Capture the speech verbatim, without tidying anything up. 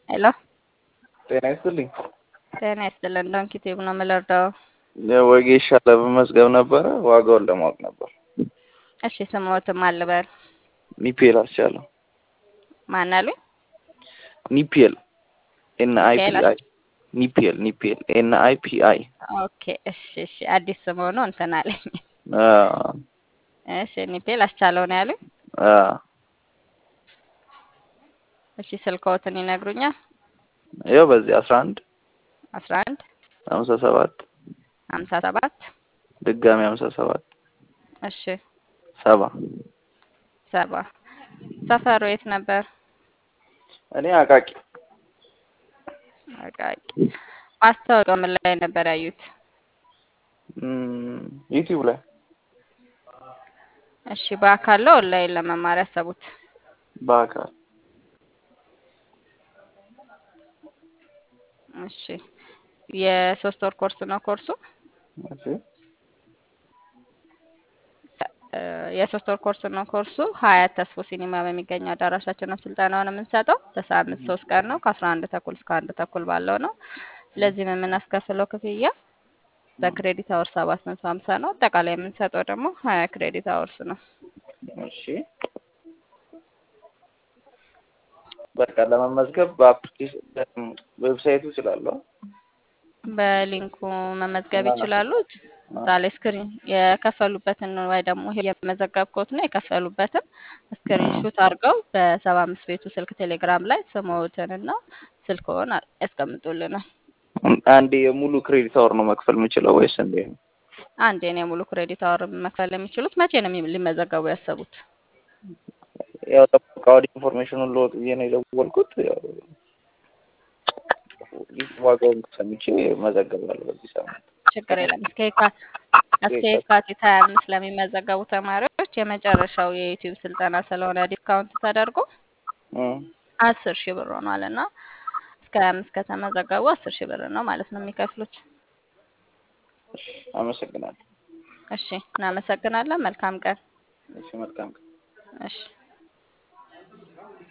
ሄሎ ጤና ይስጥልኝ። ጤና ይስጥልን። ዶንኪ ቲዩብ ነው የምልርዳው። ወጌሻ ለመመዝገብ ነበረ፣ ዋጋውን ለማወቅ ነበር። እሺ ስሞትም አልበል ኒፔል አስቻለሁ። ማን አሉኝ? ኒፔል ኤን አይ ፒ ሚካኤል። አይ ኒፔል ኒፔል ኤን አይ ፒ አይ። ኦኬ እሺ እሺ። አዲስ ስም ሆኖ እንትን አለኝ። አዎ እሺ ኒፔል አስቻለው ነው ያሉኝ። አዎ። እሺ ስልክዎትን ይነግሩኛል? ይኸው በዚህ አስራ አንድ አስራ አንድ ሀምሳ ሰባት ሀምሳ ሰባት ድጋሚ ሀምሳ ሰባት እሺ ሰባ ሰባ ሰፈሩ የት ነበር? እኔ አቃቂ። አቃቂ። ማስታወቂያው ምን ላይ ነበር ያዩት? ዩቲዩብ ላይ። እሺ በአካል ነው ኦንላይን ለመማር ያሰቡት? በአካል። እሺ የሶስት ወር ኮርስ ነው ኮርሱ? እሺ የሶስት ወር ኮርስ ነው ኮርሱ። ሀያት ተስፎ ሲኒማ በሚገኘው አዳራሻችን ነው ስልጠናውን የምንሰጠው። በሳምንት ሶስት ቀን ነው ከአስራ አንድ ተኩል እስከ አንድ ተኩል ባለው ነው። ለዚህም የምናስከፍለው ክፍያ በክሬዲት አወር ሰባት መቶ ሀምሳ ነው። አጠቃላይ የምንሰጠው ደግሞ ሀያ ክሬዲት አወርስ ነው። እሺ በቃ ለመመዝገብ በአፕሊኬሽን ዌብሳይቱ እችላለሁ። በሊንኩ መመዝገብ ይችላሉ። ዛሬ ስክሪን የከፈሉበትን ወይ ደግሞ ይሄ የመዘገብኩት ነው የከፈሉበትን ስክሪን ሹት አድርገው በሰባ አምስት ቤቱ ስልክ ቴሌግራም ላይ ስሞትንና ስልክዎን ያስቀምጡልናል። አንዴ የሙሉ ክሬዲት አወር ነው መክፈል የምችለው ወይስ እንዴት ነው? አንዴ ነው የሙሉ ክሬዲት አወር መክፈል የሚችሉት። መቼ ነው ሊመዘገቡ ያሰቡት? ያው ተቋው ኢንፎርሜሽኑን ልወጥ ብዬ ነው የደወልኩት። ያው ዋጋውን ሰምቼ መዘገባለሁ በዚህ ሳምንት። ችግር የለም። እስከ የካ- እስከ የካቲት ሀያ አምስት ለሚመዘገቡ ተማሪዎች የመጨረሻው የዩቲዩብ ስልጠና ስለሆነ ዲስካውንት ተደርጎ አስር ሺህ ብር ሆኗል እና እስከ ሀያ አምስት ከተመዘገቡ አስር ሺህ ብር ነው ማለት ነው የሚከፍሉት። አመሰግናለሁ። እሺ እናመሰግናለን። መልካም ቀን። እሺ መልካም። እሺ